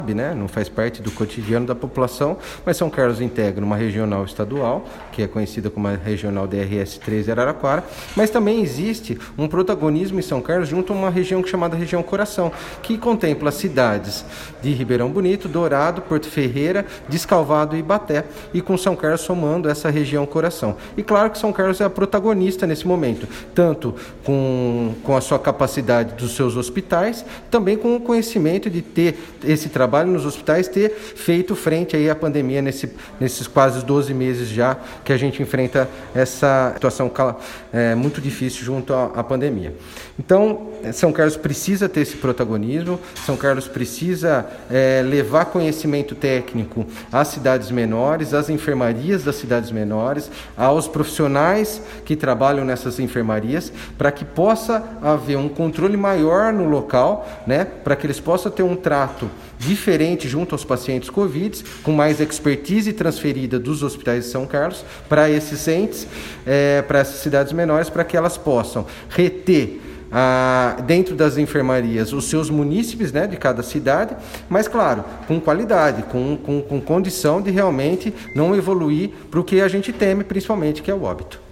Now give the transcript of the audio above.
né? Não faz parte do cotidiano da população, mas São Carlos integra uma regional estadual, que é conhecida como a regional DRS-13 Araraquara, mas também existe um protagonismo em São Carlos junto a uma região chamada região Coração, que contempla as cidades de Ribeirão Bonito, Dourado, Porto Ferreira, Descalvado e Ibaté, e com São Carlos somando essa região Coração. E claro que São Carlos é a protagonista nesse momento, tanto com a sua capacidade dos seus hospitais, também com o conhecimento de ter esse trabalho nos hospitais, ter feito frente aí à pandemia nesses quase 12 meses já que a gente enfrenta essa situação muito difícil junto à pandemia. Então, São Carlos precisa ter esse protagonismo, São Carlos precisa levar conhecimento técnico às cidades menores, às enfermarias das cidades menores, aos profissionais que trabalham nessas enfermarias, para que possa haver um controle maior no local, né, para que eles possam ter um trato diferente junto aos pacientes Covid, com mais expertise transferida dos hospitais de São Carlos para esses entes, para essas cidades menores, para que elas possam reter dentro das enfermarias os seus munícipes, né, de cada cidade, mas claro, com qualidade, com condição de realmente não evoluir para o que a gente teme, principalmente, que é o óbito.